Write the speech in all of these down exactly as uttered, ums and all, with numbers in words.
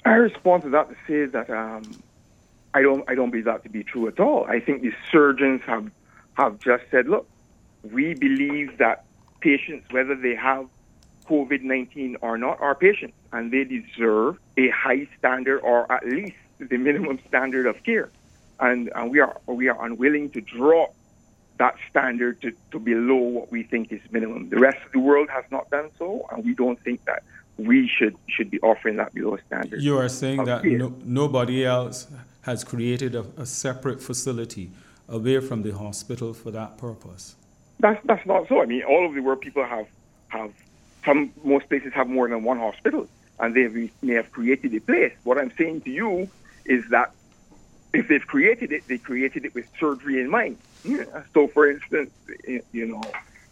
I respond to that to say that um, I don't I don't believe that to be true at all. I think the surgeons have have just said, look, we believe that patients, whether they have COVID nineteen or not, are patients, and they deserve a high standard or at least the minimum standard of care. And, and we are we are unwilling to drop that standard to, to below what we think is minimum. The rest of the world has not done so, and we don't think that we should should be offering that below standard. You are saying that care. no, nobody else has created a, a separate facility away from the hospital for that purpose. That's that's not so. I mean, all over the world, people have have some. Most places have more than one hospital, and they may have created a place. What I'm saying to you is that if they've created it, they created it with surgery in mind. So, for instance, you know,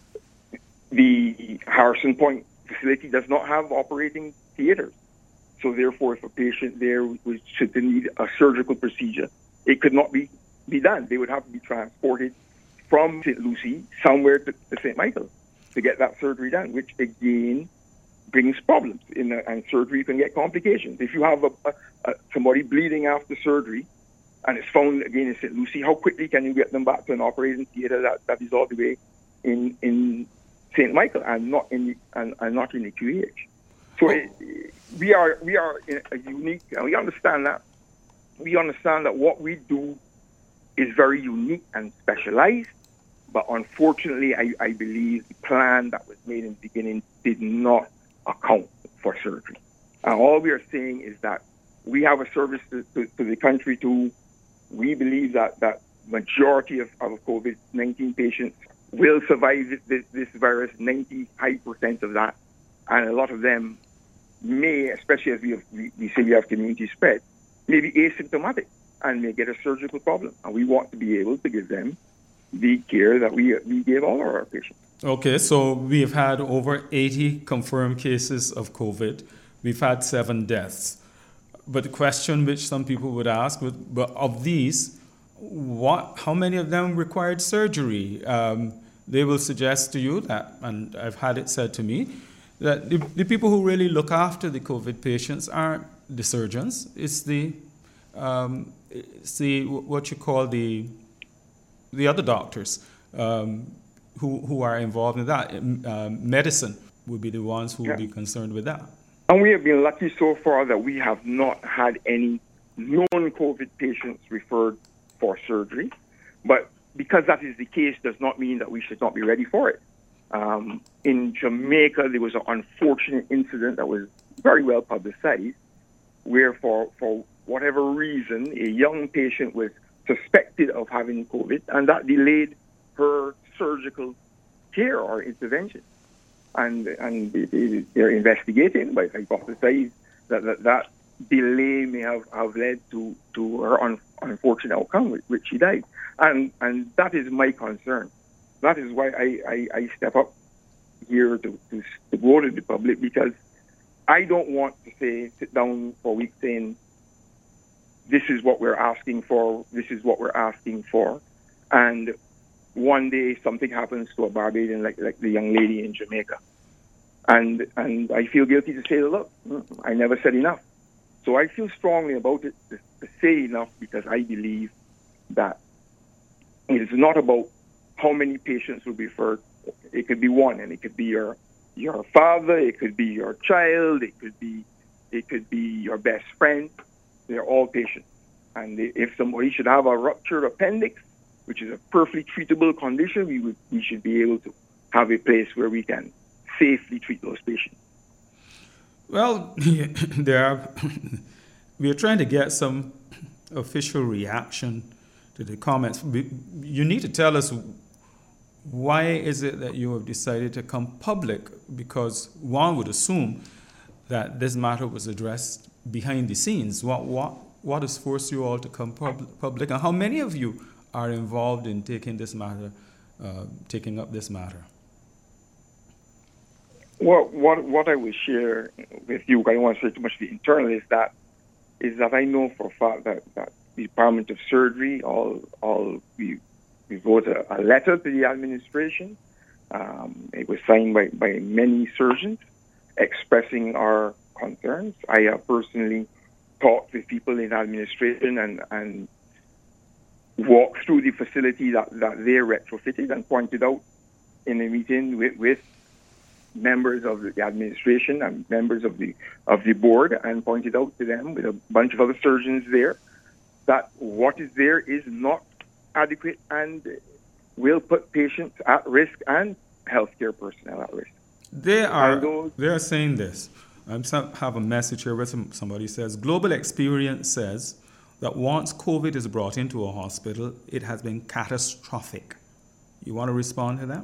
the Harrison Point facility does not have operating theaters. So, therefore, if a patient there was should need a surgical procedure, it could not be, be done. They would have to be transported from Saint Lucie somewhere to, to Saint Michael to get that surgery done, which again brings problems. In a, and surgery can get complications. If you have a, a, a, somebody bleeding after surgery and it's found again in Saint Lucie, how quickly can you get them back to an operating theatre that, that is all the way in in Saint Michael and not in the, and, and not in the Q H? So it, we are we are in a unique, and we understand that. We understand that what we do is very unique and specialized. But unfortunately, I, I believe the plan that was made in the beginning did not account for surgery. And all we are saying is that we have a service to, to, to the country too. We believe that that majority of, of COVID nineteen patients will survive this, this, this virus, ninety-five percent of that. And a lot of them may, especially as we, have, we, we say we have community spread, may be asymptomatic and may get a surgical problem. And we want to be able to give them the care that we we give all of our patients. Okay, so we've had over eighty confirmed cases of COVID. We've had seven deaths. But the question which some people would ask, but of these, what? How many of them required surgery? Um, they will suggest to you that, and I've had it said to me, that the, the people who really look after the COVID patients aren't the surgeons. It's the, um, it's the what you call the the other doctors um, who who are involved in that. Um, medicine would be the ones who yeah. would be concerned with that. And we have been lucky so far that we have not had any known COVID patients referred for surgery. But because that is the case does not mean that we should not be ready for it. Um, in Jamaica, there was an unfortunate incident that was very well publicized, where for, for whatever reason, a young patient was suspected of having COVID, and that delayed her surgical care or intervention. And and they, they're investigating, but it's hypothesized that, that that delay may have, have led to, to her un, unfortunate outcome, with which she died. And and that is my concern. That is why I, I, I step up here to, to, to go to the public, because I don't want to say, sit down for a week saying, this is what we're asking for, this is what we're asking for. And one day something happens to a Barbadian like, like the young lady in Jamaica. And and I feel guilty to say, look, I never said enough. So I feel strongly about it to, to say enough, because I believe that it is not about how many patients will be referred. It could be one, and it could be your your father, it could be your child, it could be it could be your best friend. They're all patients. And if somebody should have a ruptured appendix, which is a perfectly treatable condition, we would we should be able to have a place where we can safely treat those patients. Well, there are, we are trying to get some official reaction to the comments. You need to tell us, why is it that you have decided to come public? Because one would assume that this matter was addressed behind the scenes. What what what has forced you all to come pub- public, and how many of you are involved in taking this matter, uh, taking up this matter? Well, what what I will share with you, I don't want to say too much the internal, is that is that I know for a fact that, that the Department of Surgery, all all we we wrote a, a letter to the administration. Um, it was signed by, by many surgeons expressing our concerns. I have personally talked with people in administration and, and walked through the facility that, that they retrofitted and pointed out in a meeting with, with members of the administration and members of the of the board, and pointed out to them with a bunch of other surgeons there that what is there is not adequate and will put patients at risk and healthcare personnel at risk. They are those, they are saying this. I have a message here where somebody says, global experience says that once COVID is brought into a hospital, it has been catastrophic. You want to respond to that?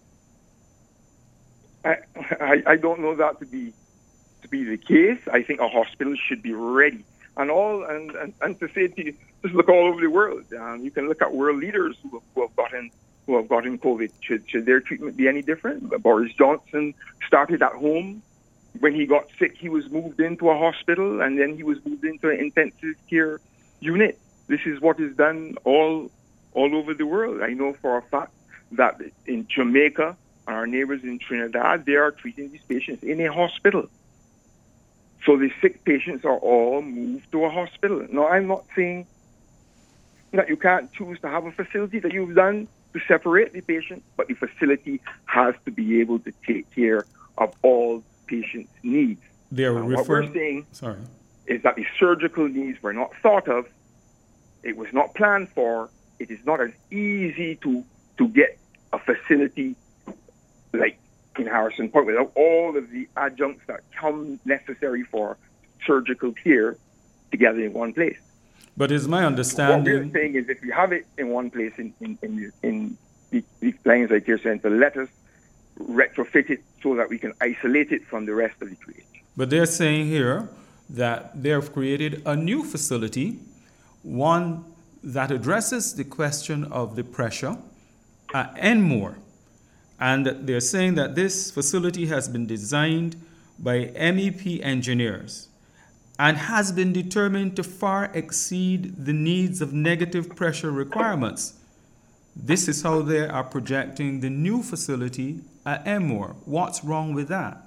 I, I, I don't know that to be to be the case. I think a hospital should be ready. And all and, and, and to say to you, just look all over the world. Um, you can look at world leaders who have, who have gotten who have gotten COVID. Should should their treatment be any different? Boris Johnson started at home. When he got sick, he was moved into a hospital, and then he was moved into an intensive care unit. This is what is done all all over the world. I know for a fact that in Jamaica, our neighbors in Trinidad, they are treating these patients in a hospital. So the sick patients are all moved to a hospital. Now, I'm not saying that you can't choose to have a facility that you've done to separate the patient, but the facility has to be able to take care of all patients' needs. They're now, referring, what we're saying sorry. is that the surgical needs were not thought of. It was not planned for. It is not as easy to, to get a facility like in Harrison Point without all of the adjuncts that come necessary for surgical care together in one place. But is my understanding... What we're saying is if we have it in one place in, in, in, in the, the Lions Eye Care Center, let us retrofit it so that we can isolate it from the rest of the creation. But they're saying here that they have created a new facility, one that addresses the question of the pressure at Enmore. And they're saying that this facility has been designed by M E P engineers and has been determined to far exceed the needs of negative pressure requirements. This is how they are projecting the new facility at Enmore. What's wrong with that?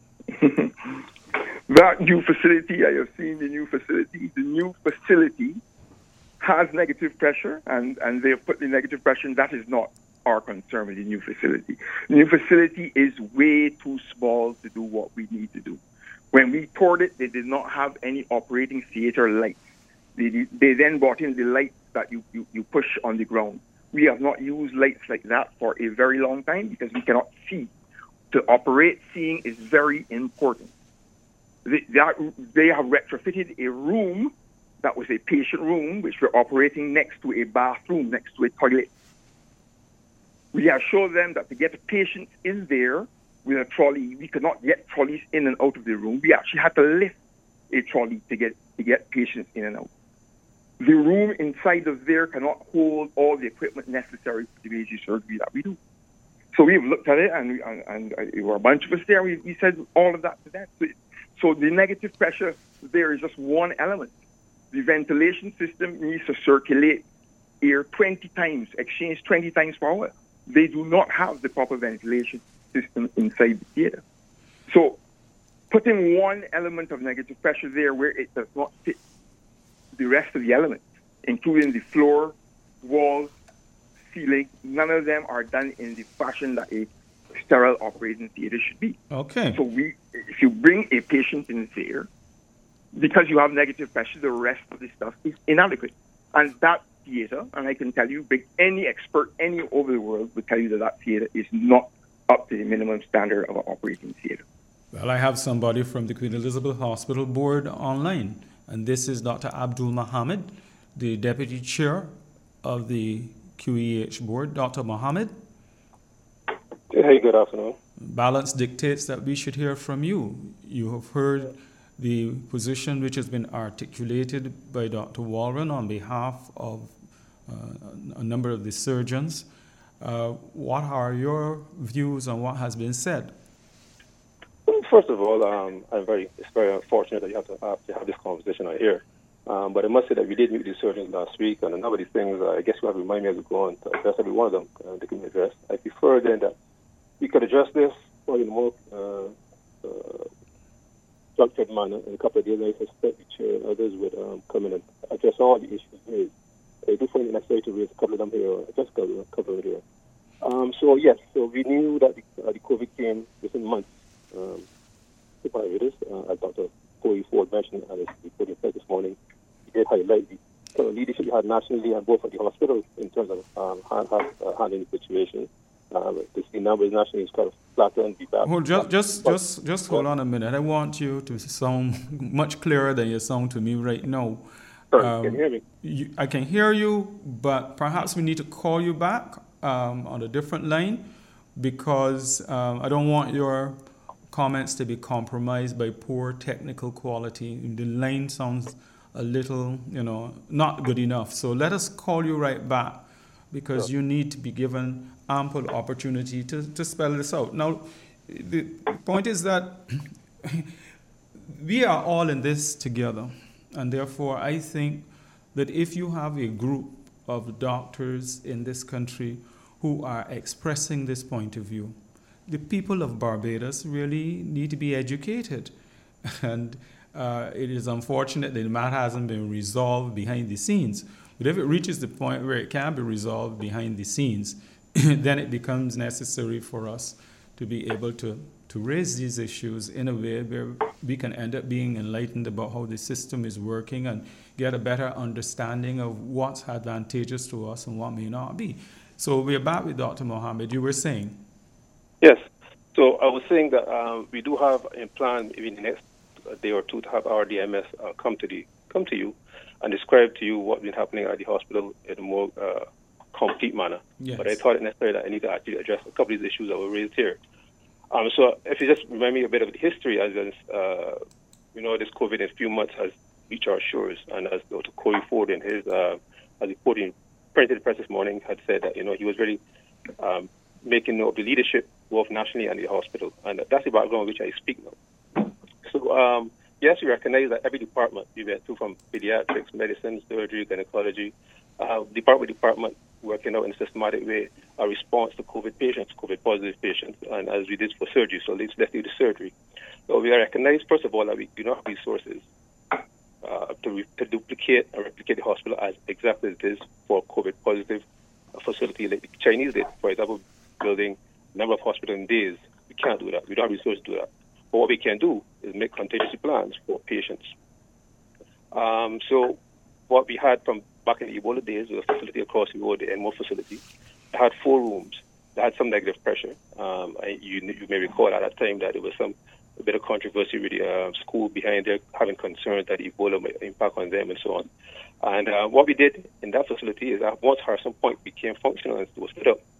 That new facility, I have seen the new facility. The new facility has negative pressure, and, and they have put the negative pressure in. That is not our concern with the new facility. The new facility is way too small to do what we need to do. When we toured it, they did not have any operating theater lights. They, they then brought in the lights that you, you, you push on the ground. We have not used lights like that for a very long time because we cannot see. To operate, seeing is very important. They, that, they have retrofitted a room that was a patient room, which we're operating next to a bathroom, next to a toilet. We have shown them that to get patients in there with a trolley, we could not get trolleys in and out of the room. We actually had to lift a trolley to get to get patients in and out. The room inside of there cannot hold all the equipment necessary for the major surgery that we do. So we've looked at it, and, and, and there were a bunch of us there. We, we said all of that to them. So, so the negative pressure there is just one element. The ventilation system needs to circulate air twenty times, exchange twenty times per hour. They do not have the proper ventilation system inside the theater. So putting one element of negative pressure there where it does not fit the rest of the elements, including the floor, walls, ceiling, none of them are done in the fashion that a sterile operating theater should be. Okay. So we, if you bring a patient in there, because you have negative pressure, the rest of the stuff is inadequate. And that theater, and I can tell you, big, any expert any over the world would tell you that that theater is not up to the minimum standard of an operating theater. Well, I have somebody from the Queen Elizabeth Hospital Board online, and this is Doctor Abdul Mohammed, the Deputy Chair of the Q E H Board. Doctor Mohammed? Hey, good afternoon. Balance dictates that we should hear from you. You have heard the position which has been articulated by Doctor Walron on behalf of uh, a number of the surgeons. Uh, what are your views on what has been said? Well, first of all, um, I'm very it's very unfortunate that you have to have, to have this conversation out here. Um, but I must say that we did meet with the surgeons last week, and a number of these things, uh, I guess you have to remind me as we go on to address every one of them. Uh, they can be addressed. I prefer then that we could address this or in a more uh, uh, structured manner. In a couple of days, I suspect the chair and others would um, come in and address all the issues raised. I do find it necessary to raise a couple of them here, just a couple of them here. Um, so, yes, so we knew that the, uh, the COVID came within months. Um, uh, as Doctor Corey Ford mentioned and as we put in place this morning, he did highlight the kind of leadership we had nationally and both at the hospital in terms of um, hand, hand, uh, handling the situation. Uh, the, the numbers nationally is kind of flattened. Hold, just, just, just, just hold on a minute. I want you to sound much clearer than you sound to me right now. Sorry, um, can you hear me? You, I can hear you, but perhaps we need to call you back um, on a different line because um, I don't want your comments to be compromised by poor technical quality. The line sounds a little, you know, not good enough. So let us call you right back because sure. you need to be given ample opportunity to, to spell this out. Now, the point is that we are all in this together. And therefore, I think that if you have a group of doctors in this country who are expressing this point of view, the people of Barbados really need to be educated. And uh, it is unfortunate that the matter hasn't been resolved behind the scenes. But if it reaches the point where it can be resolved behind the scenes, then it becomes necessary for us to be able to, to raise these issues in a way where we can end up being enlightened about how the system is working and get a better understanding of what's advantageous to us and what may not be. So we're back with Doctor Mohammed. You were saying? Yes. So I was saying that um, we do have a plan in the next day or two to have our D M S uh, come to the come to you and describe to you what's been happening at the hospital in a more uh, complete manner. Yes. But I thought it necessary that I need to actually address a couple of these issues that were raised here. Um, so if you just remind me a bit of the history, as in, uh, you know, this COVID in a few months has reached our shores, and as Doctor Corey Ford in his, uh, as he put in printed press this morning, had said that, you know, he was really um, making note of the leadership both nationally and in the hospital, and that's the background which I speak now. So, um, yes, we recognize that every department, we went through from pediatrics, medicine, surgery, gynecology, uh, department department, working out in a systematic way a response to COVID patients, COVID positive patients, and as we did for surgery, so let's, let's do the surgery. So we recognize, first of all, that we do not have resources uh, to, re- to duplicate and replicate the hospital as exactly as it is for COVID positive facility like the Chinese did, for example, building a number of hospitals in days. We can't do that. We don't have resources to do that. But what we can do is make contingency plans for patients. Um, so what we had from back in the Ebola days was a facility across the road, the Enmore facility. It had four rooms. It had some negative pressure. Um, I, you, you may recall at that time that there was some a bit of controversy with the uh, school behind there having concerns that Ebola might impact on them and so on. And uh, what we did in that facility is that once Harrison Point became functional and was stood up,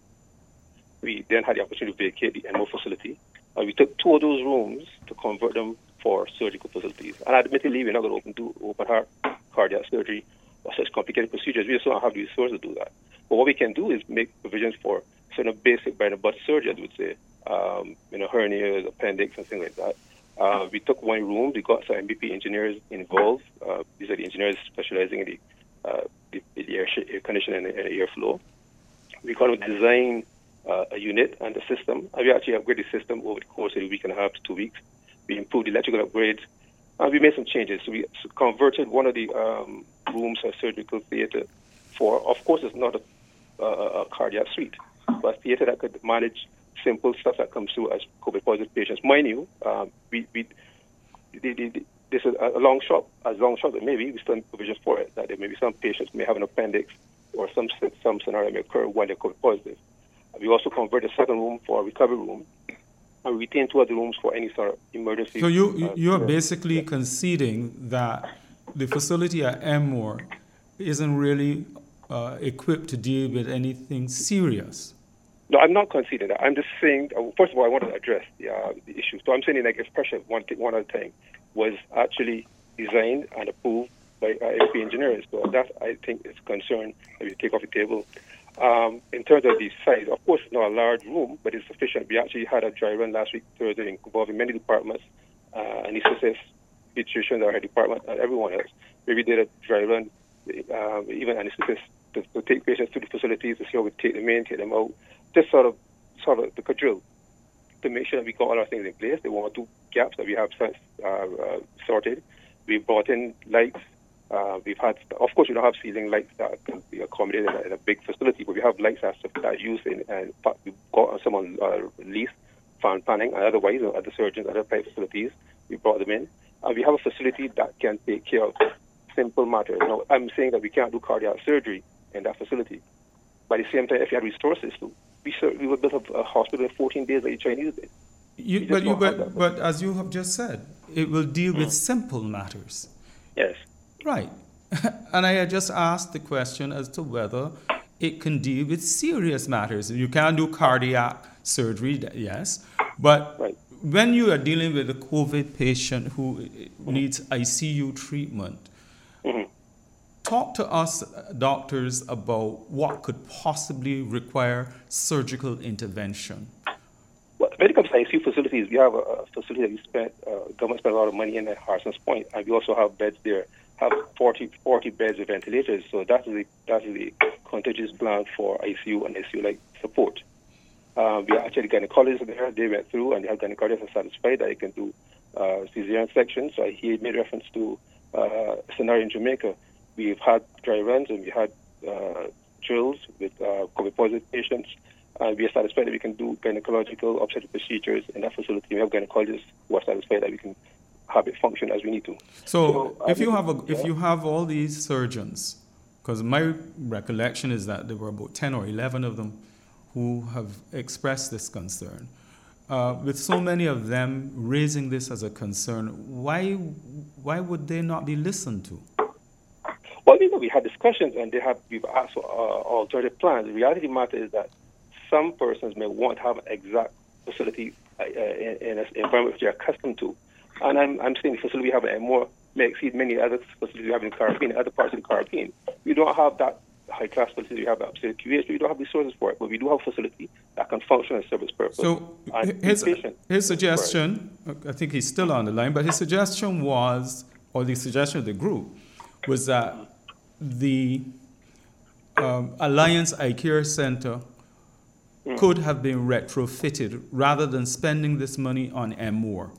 we then had the opportunity to vacate the Enmore facility. And we took two of those rooms to convert them for surgical facilities. And admittedly, we're not going to open, do open heart cardiac surgery or such complicated procedures. We just don't have the resources to do that. But what we can do is make provisions for certain basic bread and butter surgery, I would say, um, you know, hernias, appendix, and things like that. Uh, we took one room. We got some M B P engineers involved. Uh, these are the engineers specializing in the, uh, the, the air, air conditioning and airflow. We got to design uh, a unit and the system. And we actually upgraded the system over the course of a week and a half to two weeks. We improved the electrical upgrades. And we made some changes. So we converted one of the um, rooms as surgical theater for, of course, it's not a, a, a cardiac suite, but a theater that could manage simple stuff that comes through as COVID positive patients. Mind you, um, we, we the, the, the, this is a long shot, as long shot as it may be, we still have provisions for it, that there may be some patients may have an appendix or some some scenario may occur when they're COVID positive. We also converted a second room for a recovery room, and we retain two other rooms for any sort of emergency. So you, you are uh, basically yeah. conceding that the facility at Enmore isn't really uh, equipped to deal with anything serious. No, I'm not conceding that. I'm just saying, uh, first of all, I want to address the, uh, the issue. So I'm saying the negative pressure, one, thing, one other thing, was actually designed and approved by uh, M P engineers. So that, I think, is a concern that we take off the table. Um, in terms of the size, of course, it's not a large room, but it's sufficient. We actually had a dry run last week, Thursday, involving many departments, uh, anesthetists, pediatricians, our head department, and everyone else. Where we did a dry run, um, even anesthetists, to, to take patients to the facilities to see how we take them in, take them out, just sort of, sort of the drill. to make sure that we got all our things in place. There were one or two gaps that we have since uh, uh, sorted. We brought in lights. Uh, we've had, of course, we don't have ceiling lights that can be accommodated in a, in a big facility, but we have lights that are used in, and we've got some on uh, lease, fan planning, and otherwise, at the surgeons, other private facilities, we brought them in. And we have a facility that can take care of simple matters. Now, I'm saying that we can't do cardiac surgery in that facility. But at the same time, if you had resources to, we, we would build a, a hospital in fourteen days like the Chinese did. You, but, you, but, but as you have just said, it will deal with mm. simple matters. Yes. Right. And I just asked the question as to whether it can deal with serious matters. You can do cardiac surgery, yes, but right. when you are dealing with a COVID patient who mm-hmm. needs I C U treatment, mm-hmm. talk to us, doctors, about what could possibly require surgical intervention. Well, when it comes to I C U facilities, we have a, a facility that we spent, uh, government spent a lot of money in at Harson's Point, and we also have beds there, have forty, forty beds with ventilators, so that's the, that's the contingency plan for I C U and I C U-like support. Uh, we actually got gynecologists there, they went through, and the gynecologists are satisfied that they can do uh, cesarean sections. So he made reference to uh, a scenario in Jamaica. We've had dry runs and we had uh, drills with uh, COVID-positive patients. Uh, we are satisfied that we can do gynecological obstetric procedures in that facility. We have gynecologists who are satisfied that we can have it function as we need to. So, so if you have a, yeah. if you have all these surgeons, because my recollection is that there were about ten or eleven of them who have expressed this concern. Uh, with so many of them raising this as a concern, why why would they not be listened to? Well, you know, we had discussions and they have we've asked for uh, alternative plans. The reality of the matter is that some persons may want to have an exact facility uh, in, in an environment which they're accustomed to. And I'm, I'm saying the facility we have a more may exceed many other facilities we have in the Caribbean, other parts of the Caribbean. We don't have that high-class facility we have upstate Q H. We don't have resources for it, but we do have a facility that can function and serve its purpose. So his, his suggestion, I think he's still on the line, but his suggestion was, or the suggestion of the group, was that the um, Alliance Eye Care Center mm. could have been retrofitted rather than spending this money on M more.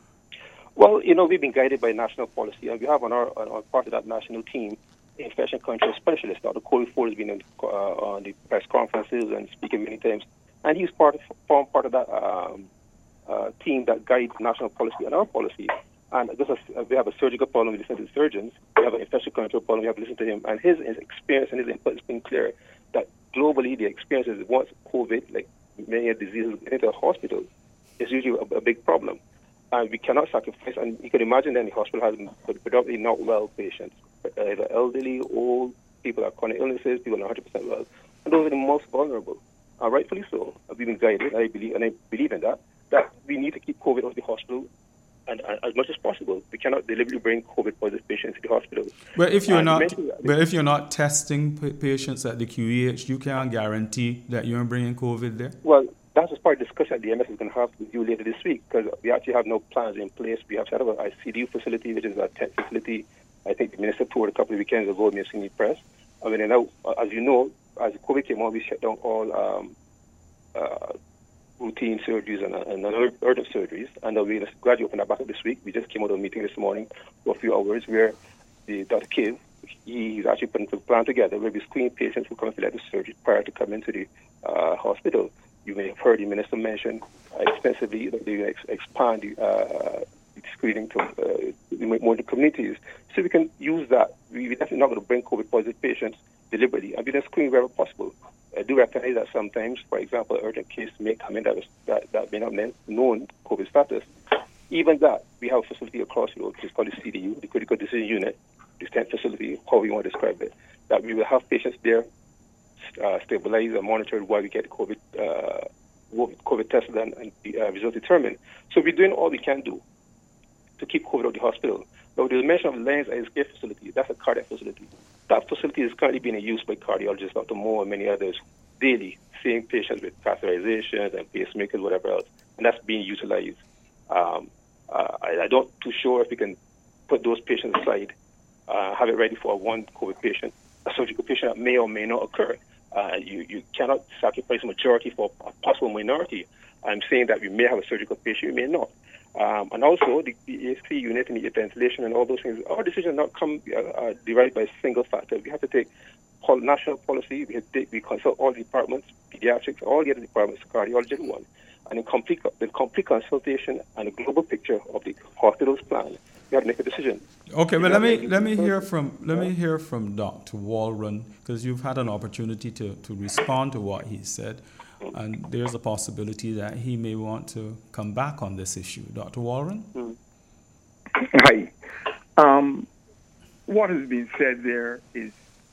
Well, you know, we've been guided by national policy, and we have on our on, on part of that national team infection control specialist. Doctor Corey Ford has been in, uh, on the press conferences and speaking many times, and he's part of, form part of that um, uh, team that guides national policy and our policy. And just as uh, we have a surgical problem, we listen to the surgeons. We have an infection control problem, we have to listen to him. And his, his experience and his input has been clear that globally the experience is once COVID, like many diseases, get into a hospital, is usually a, a big problem. And we cannot sacrifice, and you can imagine that the hospital has predominantly not well patients, either elderly, old, people with chronic illnesses, people not one hundred percent well, and those are the most vulnerable. And rightfully so. We've been guided, and I believe, and I believe in that, that we need to keep COVID out of the hospital and, and as much as possible. We cannot deliberately bring COVID-positive patients to the hospital. But if you're and not, but if you're not testing p- patients at the Q E H, you can't guarantee that you're bringing COVID there. Well, that's as part of the discussion that the M S is going to have with you later this week, because we actually have no plans in place. We have set up a C D U facility, which is a tent facility. I think the minister toured a couple of weekends ago, me and seen the press. I mean, now, as you know, as COVID came on, we shut down all um, uh, routine surgeries and, and urgent surgeries, and uh, we're going to gradually open that back up this week. We just came out of a meeting this morning for a few hours where the Doctor Kiv, he's actually putting a plan together where we screen patients who come for elective surgery prior to coming to the uh, hospital. You may have heard the minister mention uh, extensively that they're going to ex- expand the uh, screening to uh, more communities. So we can use that. We're definitely not going to bring COVID-positive patients deliberately, and we can screen wherever possible. I do recognize that sometimes, for example, an urgent case may come in that, was, that, that may not mean known COVID status. Even that, we have a facility across the road, which is called the C D U, the Critical Decision Unit, the tent facility, how we want to describe it, that we will have patients there uh, stabilized and monitored while we get COVID, uh, COVID tested and, and the uh, results determined. So we're doing all we can do to keep COVID out of the hospital. Now, the mention of Alliance Eye Care Facility, that's a cardiac facility. That facility is currently being used by cardiologists, Doctor Moore and many others, daily, seeing patients with catheterizations and pacemakers, whatever else, and that's being utilized. Um, uh, I, I don't too sure if we can put those patients aside, uh, have it ready for one COVID patient, a surgical patient that may or may not occur. Uh, you, you cannot sacrifice a majority for a possible minority. I'm saying that we may have a surgical patient, we may not. Um, and also, the, the A S P unit and the ventilation and all those things, our decisions not come uh, uh, derived by a single factor. We have to take pol- national policy, we have to take, we consult all departments, pediatrics, all the other departments, cardiology and one. And in complete, the complete consultation and a global picture of the hospital's plan, we have to make a decision. Okay, well, let me let me hear from let me hear from Doctor Walron, because you've had an opportunity to, to respond to what he said, and there's a possibility that he may want to come back on this issue. Doctor Walron? Mm. Hi. Um, what has been said there is,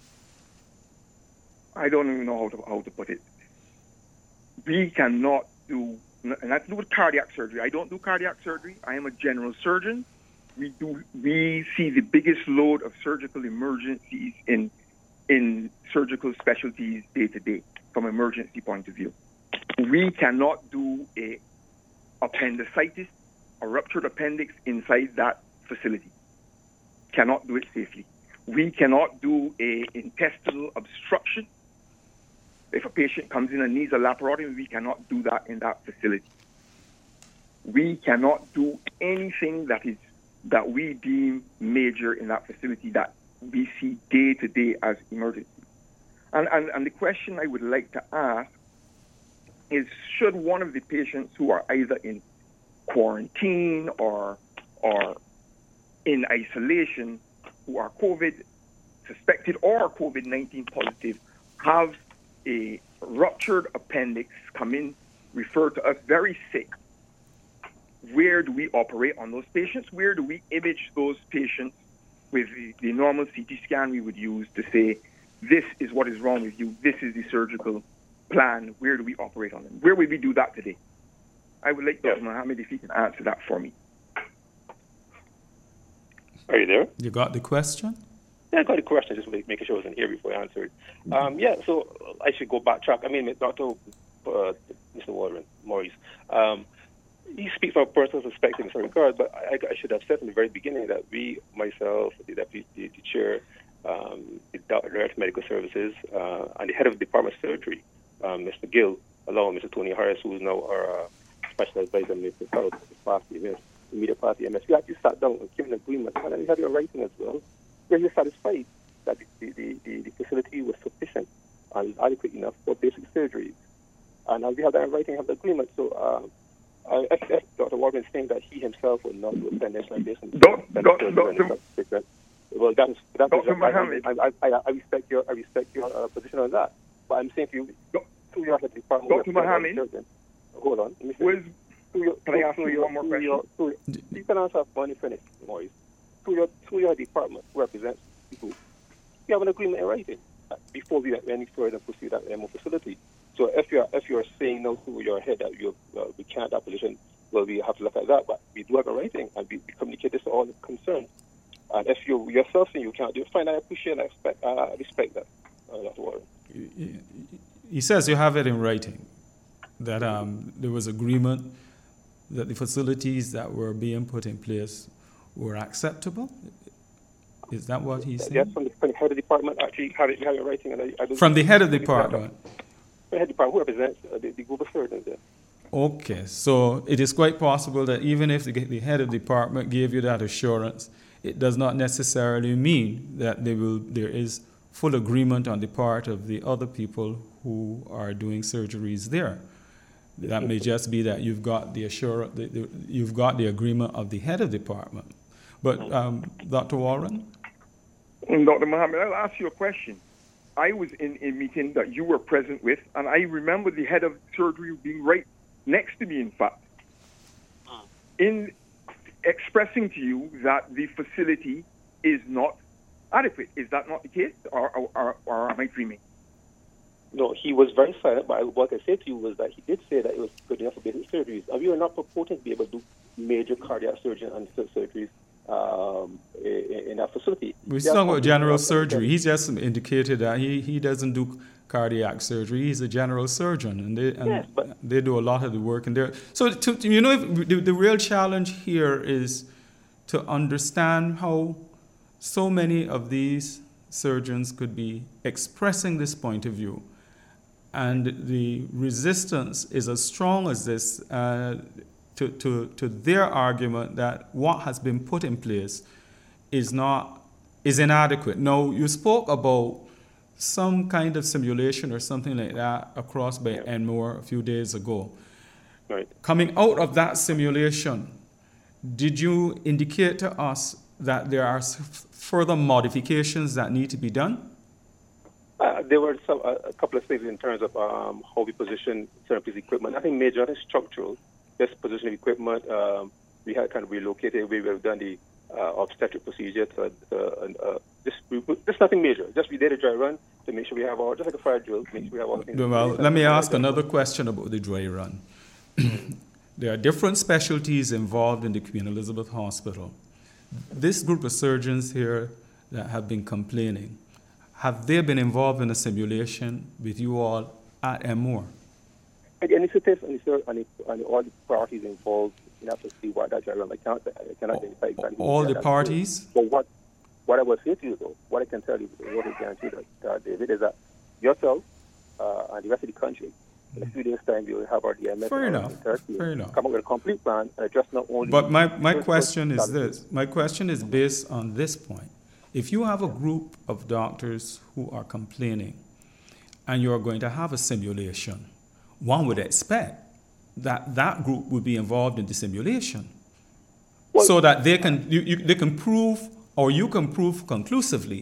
I don't even know how to how to put it. We cannot do, and that's to do with cardiac surgery. I don't do cardiac surgery. I am a general surgeon. We do. We see the biggest load of surgical emergencies in in surgical specialties day to day from emergency point of view. We cannot do a appendicitis, a ruptured appendix inside that facility. Cannot do it safely. We cannot do a intestinal obstruction. If a patient comes in and needs a laparotomy, we cannot do that in that facility. We cannot do anything that is that we deem major in that facility that we see day to day as emergency. And, and, and the question I would like to ask is, should one of the patients who are either in quarantine or, or in isolation, who are COVID suspected or COVID nineteen positive, have a ruptured appendix come in, refer to us very sick, where do we operate on those patients? Where do we image those patients with the, the normal C T scan we would use to say, this is what is wrong with you, this is the surgical plan, where do we operate on them? Where would we do that today? I would like Doctor Mohammed if he can answer that for me. Are you there? You got the question? Yeah, I got the question, just making sure I wasn't here before I answered. Um, yeah, so I should go backtrack. I mean, Doctor Uh, Mister Warren, Maurice, um, he speaks from a personal perspective in some regard, but I, I should have said from the very beginning that we, myself, the deputy the, the chair, um, the director of medical services, uh, and the head of the department of surgery, um, Mister Gill, along with Mister Tony Harris, who is now our uh, special advisor, Mister South, the party, the media party, M S, we actually sat down and came an agreement, and we had your writing as well, where you're satisfied that the, the, the, the facility was sufficient and adequate enough for basic surgeries. And uh, we have that in writing, have the agreement. So, uh, uh, if, if Doctor Warren is saying that he himself would not do a appendix like this, and Doctor well, that's that's. Doctor I, Mohammed. I, I, I respect your I respect your uh, position on that. But I'm saying to you, through your department, Doctor Mohammed. Hold on. Let me Was, your, can I ask you one more question? Your, your, you can answer when you finish, Maurice. Through your through your department, who represents people, you have an agreement in writing before we went any further and proceed at the M O facility. So if you're if you're saying no through your head that you uh, we can't that position, well, we have to look at that. But we do have a writing, and we, we communicate this to all concerned. And if you yourself saying you can't do it, fine. I appreciate and I respect, uh, I respect that. Uh, Doctor Warren. He says you have it in writing that um, there was agreement that the facilities that were being put in place were acceptable. Is that what he's saying? Yes, from the, from the head of the department, actually, have it, have it in writing. And I, I from the head of the department. The head department, who represents uh, the, the group of surgeons there. Okay, so it is quite possible that even if the, the head of the department gave you that assurance, it does not necessarily mean that they will, there is full agreement on the part of the other people who are doing surgeries there. That may just be that you've got the assurance, the, the, you've got the agreement of the head of the department. But um, Doctor Warren? Doctor Mohammed, I'll ask you a question. I was in a meeting that you were present with, and I remember the head of surgery being right next to me, in fact, in expressing to you that the facility is not adequate. Is that not the case, or, or, or, or am I dreaming? No, he was very silent, but what I said to you was that he did say that it was good enough for basic surgeries. And we were not purporting to be able to do major cardiac surgery and surgeries um, in, in that facility. We're talking about general surgery. He's just indicated that he, he doesn't do cardiac surgery. He's a general surgeon, and they and yes, but they do a lot of the work in there. So, to, to, you know, if, the, the real challenge here is to understand how so many of these surgeons could be expressing this point of view, and the resistance is as strong as this uh, to, to, to their argument that what has been put in place is not is inadequate. Now, you spoke about some kind of simulation or something like that across by Yeah. Enmore a few days ago. Right. Coming out of that simulation, did you indicate to us that there are s- further modifications that need to be done? Uh, there were some, uh, a couple of things in terms of um, how we position certain pieces of equipment. Nothing major, nothing structural, just position of equipment. Um, we had kind of relocated where we've done the uh, obstetric procedure. To, uh, uh, just, just nothing major. Just we did a dry run to make sure we have all, just like a fire drill, to make sure we have all the things. Well, let me ask another question about the dry run. There are different specialties involved in the Queen Elizabeth Hospital. This group of surgeons here that have been complaining, have they been involved in a simulation with you all at Enmore? The initiatives and, the, and, the, and all the parties involved, you have to see what that dry run. I cannot, I cannot identify exactly. All the parties? But what, what I will say to you, though, what I can tell you, what I guarantee that, uh, David, is that yourself uh, and the rest of the country, in a few days' time, we will have our D M S Fair enough. Turkey, Fair enough. come up with a complete plan and address not only. But my, my question is this. My question is based on this point. If you have a group of doctors who are complaining and you're going to have a simulation, one would expect that that group would be involved in the simulation Well, so that they can, you, you, they can prove or you can prove conclusively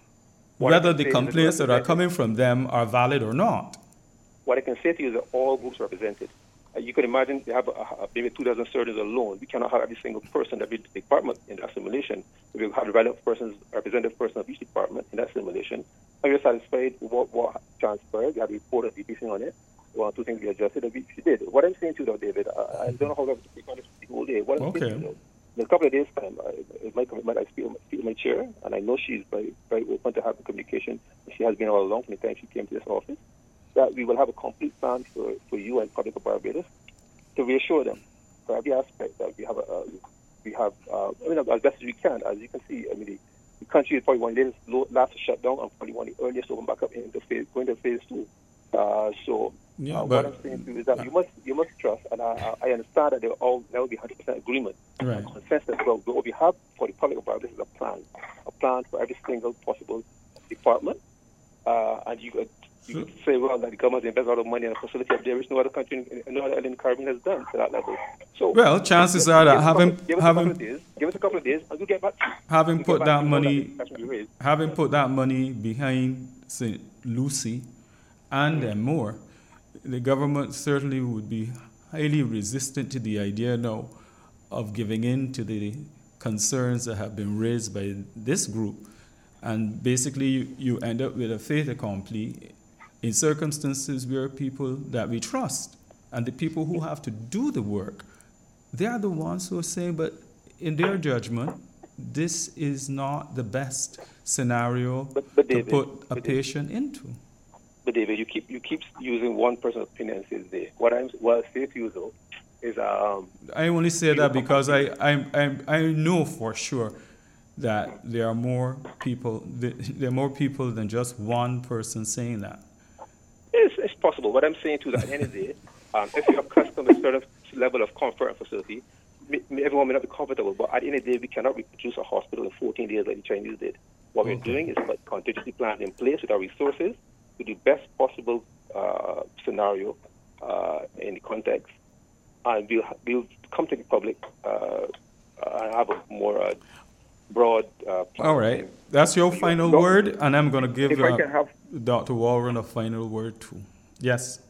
What I whether can the say is complaints that are represented. coming from them are valid or not. What I can say to you is that all groups are represented. Uh, you can imagine they have a, a, maybe two dozen surgeons alone. We cannot have every single person, every department in that simulation. We will have the relevant persons, representative person of each department in that simulation. And we're satisfied with what, what transpired. We have a report of the briefing on it. One or two things we adjusted, and we did. What I'm saying to you, though, David, I, I don't know how to speak on this the whole day. What I'm Okay. saying to you, though, in a couple of days' time, I, it might come, I speak, speak with my chair, and I know she's very, very open to having communication. She has been all along from the time she came to this office. That we will have a complete plan for, for you and Public of Barbados to reassure them for every aspect that we have, a, uh, we have uh, I mean, as best as we can. As you can see, I mean, the, the country is probably one of the latest, last to shut down and probably one of the earliest to open back up into phase, going to phase two. Uh, so Yeah, uh, but- what I'm saying to you is that you must you must trust, and I, I understand that there will all there will be one hundred percent agreement, Right. and consensus. Well, what we have for the Public of Barbados is a plan, a plan for every single possible department, uh, and you could. You could say, well, that the government invests a lot of money in a facility up there, which no other country, in, no other island in the Caribbean has done to that level. So, Well, chances give are that us a having couple- give us a having couple of days, give us a couple of days, and we'll get back to you. having We'll put get back that to you. Know money that discussion we raised. having put that money behind Saint Lucie and then more, the government certainly would be highly resistant to the idea now of giving in to the concerns that have been raised by this group. And basically, you, you end up with a fait accompli in circumstances where people that we trust and the people who have to do the work, they are the ones who are saying, but in their judgment, this is not the best scenario But- but to David, put a but David- patient into. But David, you keep you keep using one person's opinion and says they. What I'm what I say to you though is um I only say that because I, I, I, I know for sure that there are more people, there are more people than just one person saying that. It's, it's possible. What I'm saying to you is that at the end of the day, um, if you're accustomed to a certain level of comfort and facility, may, may- everyone may not be comfortable, but at the end of the day, we cannot reproduce a hospital in fourteen days like the Chinese did. What Okay. we're doing is put contingency plan in place with our resources to the best possible uh, scenario uh, in the context, and we'll, we'll come to the public uh, and have a more uh, broad uh, plan. All right, that's your final Doc- word, and I'm going to give If I uh, can have Doctor Walren a final word too. Yes.